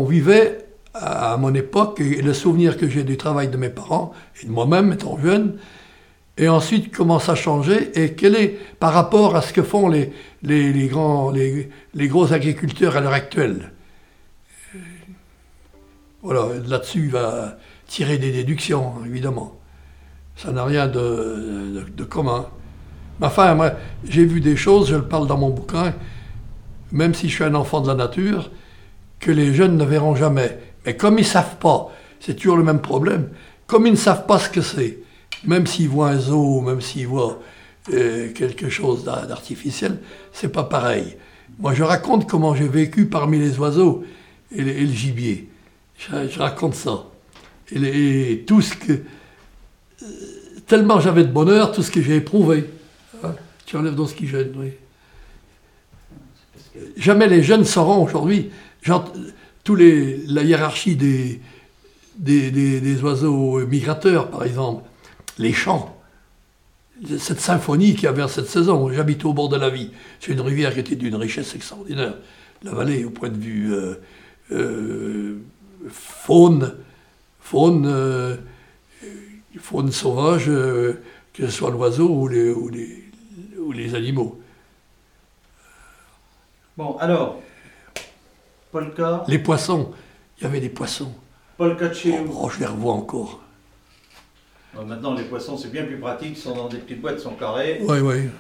on vivait à mon époque, et le souvenir que j'ai du travail de mes parents, et de moi-même étant jeune, et ensuite comment ça a changé, et quel est par rapport à ce que font les gros agriculteurs à l'heure actuelle. Voilà, là-dessus, il va tirer des déductions, évidemment. Ça n'a rien de commun. Mais enfin, moi, j'ai vu des choses, je le parle dans mon bouquin, même si je suis un enfant de la nature, que les jeunes ne verront jamais. Mais comme ils ne savent pas, c'est toujours le même problème, comme ils ne savent pas ce que c'est, même s'ils voient un zoo, même s'ils voient quelque chose d'artificiel, c'est pas pareil. Moi, je raconte comment j'ai vécu parmi les oiseaux et le gibier. Je raconte ça. Et tout ce que... tellement j'avais de bonheur, tout ce que j'ai éprouvé. Hein, tu enlèves dans ce qui gêne, oui. Jamais les jeunes sauront aujourd'hui, la hiérarchie des oiseaux migrateurs, par exemple, les chants, cette symphonie qu'il y avait en cette saison. J'habite au bord de la vie. C'est une rivière qui était d'une richesse extraordinaire. La vallée, au point de vue faune sauvage, que ce soit l'oiseau ou les animaux. Bon, alors, polka. Les poissons, il y avait des poissons. Polka de chez vous. Oh, je les revois encore. Maintenant, les poissons, c'est bien plus pratique, ils sont dans des petites boîtes, ils sont carrés. Oui, oui.